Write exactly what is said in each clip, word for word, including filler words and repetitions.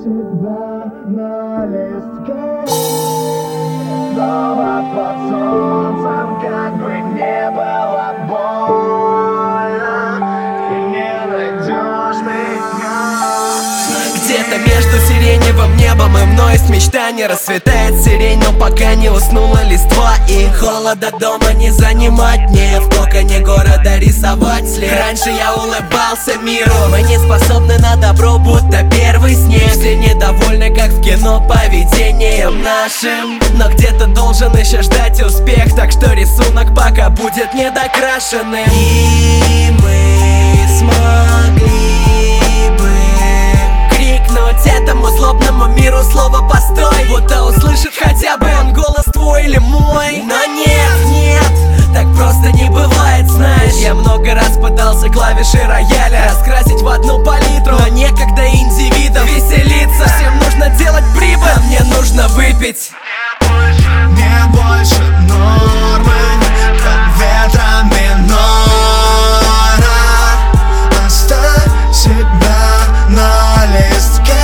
себя на листке. Снова под солнцем, как бы не было больно, ты не найдешь меня. Где-то между сиреневым небом и мной есть мечта. Не расцветает сирень, но пока не уснула листва. И холода дома не занимать мне, в коконе города рисовать след. Раньше я улыбался миру, мы не способны на добро, будто первый снег. Все недовольны, как в кино, поведением нашим, но где-то должен еще ждать успех, так что рисунок пока будет недокрашенным. И мы смогли бы крикнуть этому злобному миру слово «постой», будто услышит хотя бы он голос твой или мой. Но нет, нет, так просто не бывает, знаешь. Я много раз пытался клавиши рояля раскрасить в одну палитру, но некогда индивидам веселиться. Всем нужно делать прибыль, а мне нужно выпить. Не больше нормы под ветрами нора. Оставь себя на листке.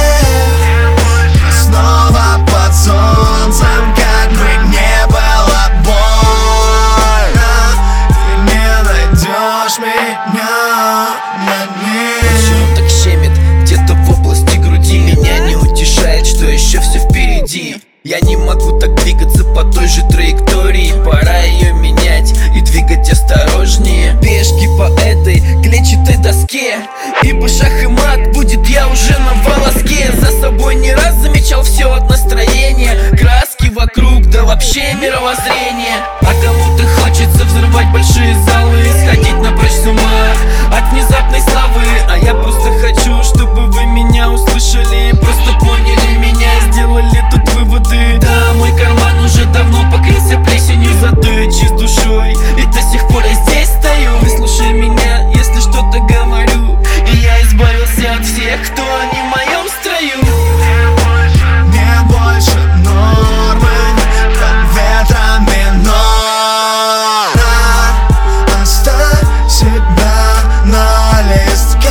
Снова под солнцем, как бы не было больно, ты не найдешь меня на ней. Почему так щемит где-то в области груди? Меня не утешает, что еще все впереди. Я не могу так двигаться по той же траектории. Пора ее менять и двигать осторожнее. Пешки по этой клетчатой доске, ибо шах и мат будет я уже на волоске. За собой не раз замечал все от настроения, краски вокруг, да вообще мировоззрение. А кому-то хочется взрывать большие залы, сходить напрочь с ума от внезапной славы. А я просто хочу, чтобы вы меня услышали, просто поняли меня, сделали тут выводы. Да, мой карман уже давно покрылся плесенью, зато я чист душой и до сих пор я здесь стою. Выслушай меня, если что-то говорю, и я избавился от всех, кто не в моем строю. Не больше нормы под ветрами нора. Оставь себя на листке.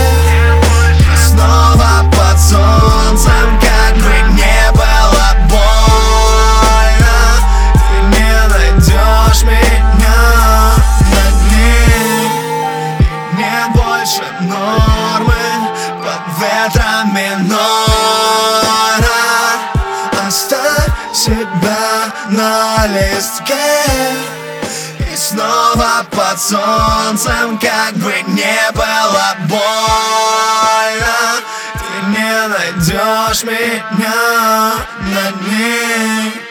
Снова под солнцем, как бы не было больно, ты не найдешь меня на дне. Не больше нормы под ветрами нора. Оставь себя на листке. И снова под солнцем, как бы не было больно, ты не найдешь меня на дне.